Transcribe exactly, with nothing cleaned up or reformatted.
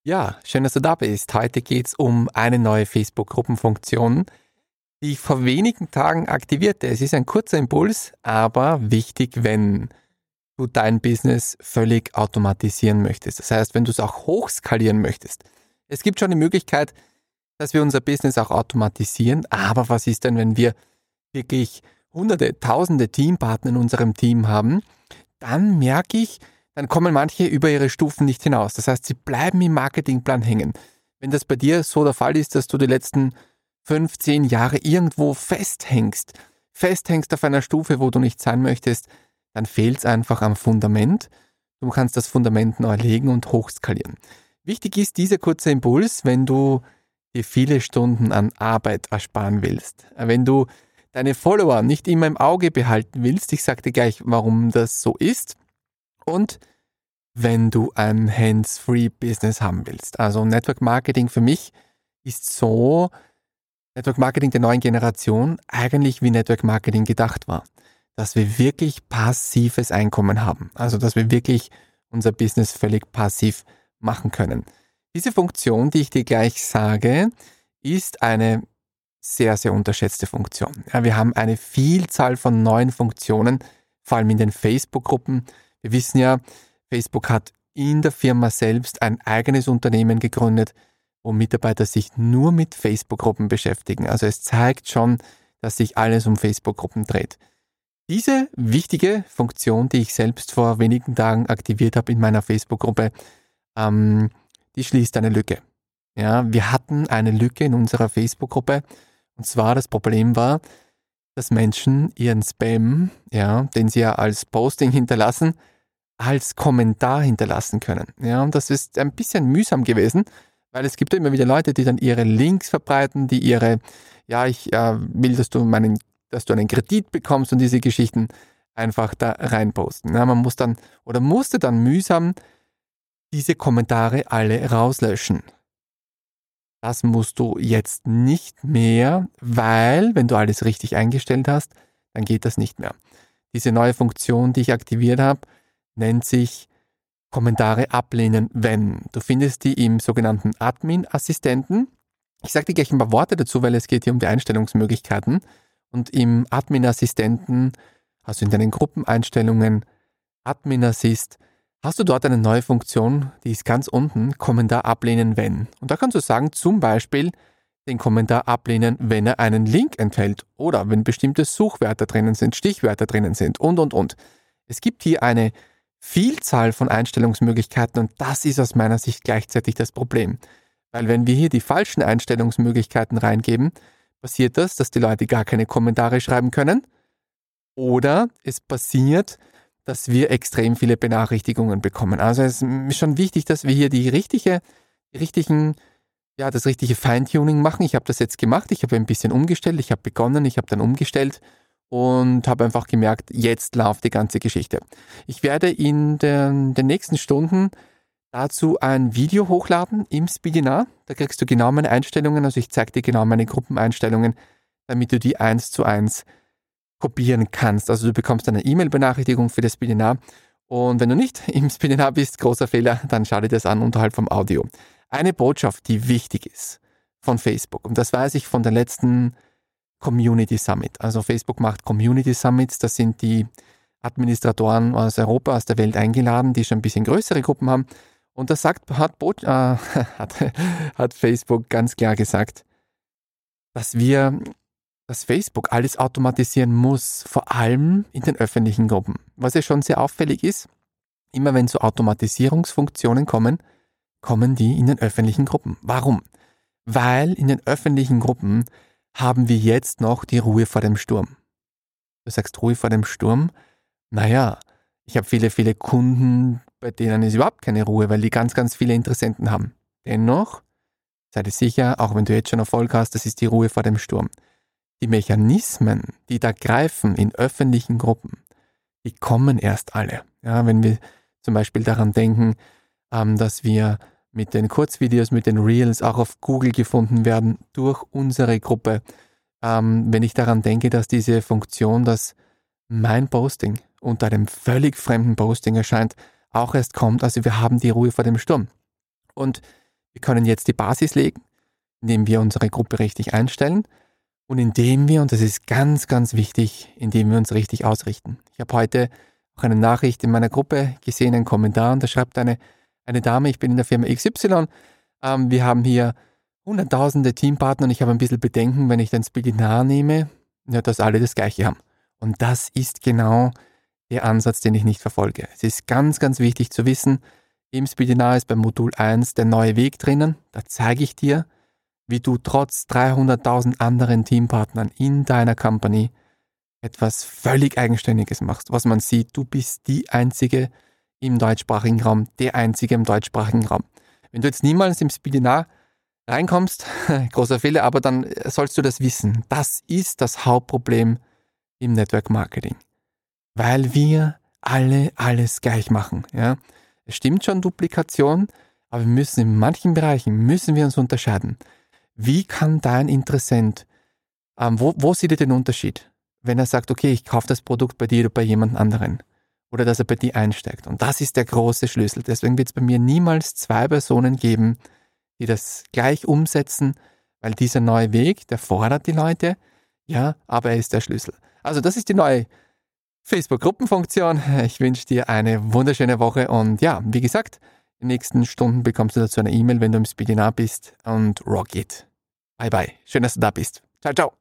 Ja, schön, dass du da bist. Heute geht es um eine neue Facebook-Gruppenfunktion, die ich vor wenigen Tagen aktivierte. Es ist ein kurzer Impuls, aber wichtig, wenn du dein Business völlig automatisieren möchtest. Das heißt, wenn du es auch hochskalieren möchtest. Es gibt schon die Möglichkeit, dass wir unser Business auch automatisieren, aber was ist denn, wenn wir wirklich hunderte, tausende Teampartner in unserem Team haben? Dann merke ich, dann kommen manche über ihre Stufen nicht hinaus. Das heißt, sie bleiben im Marketingplan hängen. Wenn das bei dir so der Fall ist, dass du die letzten fünfzehn Jahre irgendwo festhängst, festhängst auf einer Stufe, wo du nicht sein möchtest, dann fehlt es einfach am Fundament. Du kannst das Fundament neu legen und hochskalieren. Wichtig ist dieser kurze Impuls, wenn du dir viele Stunden an Arbeit ersparen willst. Wenn du deine Follower nicht immer im Auge behalten willst, ich sage dir gleich, warum das so ist. Und wenn du ein Hands-Free-Business haben willst. Also Network Marketing für mich ist so, Network Marketing der neuen Generation, eigentlich wie Network Marketing gedacht war. Dass wir wirklich passives Einkommen haben. Also dass wir wirklich unser Business völlig passiv machen können. Diese Funktion, die ich dir gleich sage, ist eine sehr, sehr unterschätzte Funktion. Ja, wir haben eine Vielzahl von neuen Funktionen, vor allem in den Facebook-Gruppen. Wir wissen ja, Facebook hat in der Firma selbst ein eigenes Unternehmen gegründet, wo Mitarbeiter sich nur mit Facebook-Gruppen beschäftigen. Also es zeigt schon, dass sich alles um Facebook-Gruppen dreht. Diese wichtige Funktion, die ich selbst vor wenigen Tagen aktiviert habe in meiner Facebook-Gruppe, ähm, die schließt eine Lücke. Ja, wir hatten eine Lücke in unserer Facebook-Gruppe und zwar das Problem war, dass Menschen ihren Spam, ja, den sie ja als Posting hinterlassen, als Kommentar hinterlassen können. Ja, und das ist ein bisschen mühsam gewesen, weil es gibt ja immer wieder Leute, die dann ihre Links verbreiten, die ihre, ja, ich äh, will, dass du meinen, dass du einen Kredit bekommst und diese Geschichten einfach da reinposten. Ja, man muss dann oder musste dann mühsam diese Kommentare alle rauslöschen. Das musst du jetzt nicht mehr, weil, wenn du alles richtig eingestellt hast, dann geht das nicht mehr. Diese neue Funktion, die ich aktiviert habe, nennt sich Kommentare ablehnen, wenn. Du findest die im sogenannten Admin-Assistenten. Ich sage dir gleich ein paar Worte dazu, weil es geht hier um die Einstellungsmöglichkeiten. Und im Admin-Assistenten, also in deinen Gruppeneinstellungen, Admin-Assist, hast du dort eine neue Funktion, die ist ganz unten, Kommentar ablehnen, wenn. Und da kannst du sagen, zum Beispiel den Kommentar ablehnen, wenn er einen Link enthält oder wenn bestimmte Suchwörter drinnen sind, Stichwörter drinnen sind und, und, und. Es gibt hier eine Vielzahl von Einstellungsmöglichkeiten und das ist aus meiner Sicht gleichzeitig das Problem. Weil wenn wir hier die falschen Einstellungsmöglichkeiten reingeben, passiert das, dass die Leute gar keine Kommentare schreiben können oder es passiert, dass wir extrem viele Benachrichtigungen bekommen. Also es ist schon wichtig, dass wir hier die richtige, die richtigen, ja, das richtige Feintuning machen. Ich habe das jetzt gemacht, ich habe ein bisschen umgestellt, ich habe begonnen, ich habe dann umgestellt und habe einfach gemerkt, jetzt läuft die ganze Geschichte. Ich werde in den, den nächsten Stunden dazu ein Video hochladen im Speedinar. Da kriegst du genau meine Einstellungen, also ich zeige dir genau meine Gruppeneinstellungen, damit du die eins zu eins kopieren kannst. Also du bekommst eine E-Mail-Benachrichtigung für das Speedinar und wenn du nicht im Speedinar bist, großer Fehler, dann schau dir das an unterhalb vom Audio. Eine Botschaft, die wichtig ist von Facebook und das weiß ich von der letzten Community Summit. Also Facebook macht Community Summits, das sind die Administratoren aus Europa, aus der Welt eingeladen, die schon ein bisschen größere Gruppen haben. Und das sagt, hat, Bo- äh, hat, hat Facebook ganz klar gesagt, dass wir, dass Facebook alles automatisieren muss, vor allem in den öffentlichen Gruppen. Was ja schon sehr auffällig ist, immer wenn so Automatisierungsfunktionen kommen, kommen die in den öffentlichen Gruppen. Warum? Weil in den öffentlichen Gruppen haben wir jetzt noch die Ruhe vor dem Sturm. Du sagst Ruhe vor dem Sturm? Naja, ich habe viele, viele Kunden, bei denen ist überhaupt keine Ruhe, weil die ganz, ganz viele Interessenten haben. Dennoch, sei dir sicher, auch wenn du jetzt schon Erfolg hast, das ist die Ruhe vor dem Sturm. Die Mechanismen, die da greifen in öffentlichen Gruppen, die kommen erst alle. Ja, wenn wir zum Beispiel daran denken, ähm, dass wir mit den Kurzvideos, mit den Reels auch auf Google gefunden werden durch unsere Gruppe. Ähm, wenn ich daran denke, dass diese Funktion, dass mein Posting unter einem völlig fremden Posting erscheint, auch erst kommt, also wir haben die Ruhe vor dem Sturm. Und Wir können jetzt die Basis legen, indem wir unsere Gruppe richtig einstellen und indem wir, und das ist ganz, ganz wichtig, indem wir uns richtig ausrichten. Ich habe heute auch eine Nachricht in meiner Gruppe gesehen, einen Kommentar, und da schreibt eine, eine Dame, ich bin in der Firma X Y, ähm, wir haben hier hunderttausende Teampartner und ich habe ein bisschen Bedenken, wenn ich den Speedinar nehme, ja, dass alle das Gleiche haben. Und das ist genau der Ansatz, den ich nicht verfolge. Es ist ganz, ganz wichtig zu wissen, im Speedinar ist beim Modul eins der neue Weg drinnen. Da zeige ich dir, wie du trotz dreihunderttausend anderen Teampartnern in deiner Company etwas völlig Eigenständiges machst. Was man sieht, du bist die Einzige im deutschsprachigen Raum, der Einzige im deutschsprachigen Raum. Wenn du jetzt niemals im Speedinar reinkommst, großer Fehler, aber dann sollst du das wissen. Das ist das Hauptproblem im Network Marketing. Weil wir alle alles gleich machen. Ja? Es stimmt schon, Duplikation, aber wir müssen in manchen Bereichen, müssen wir uns unterscheiden. Wie kann dein Interessent, ähm, wo, wo sieht er den Unterschied? Wenn er sagt, okay, ich kaufe das Produkt bei dir oder bei jemand anderen. Oder dass er bei dir einsteigt. Und das ist der große Schlüssel. Deswegen wird es bei mir niemals zwei Personen geben, die das gleich umsetzen, weil dieser neue Weg, der fordert die Leute, ja, aber er ist der Schlüssel. Also das ist die neue Facebook-Gruppenfunktion. Ich wünsche dir eine wunderschöne Woche und ja, wie gesagt, in den nächsten Stunden bekommst du dazu eine E-Mail, wenn du im Speedinar bist, und rock it. Bye bye. Schön, dass du da bist. Ciao, ciao.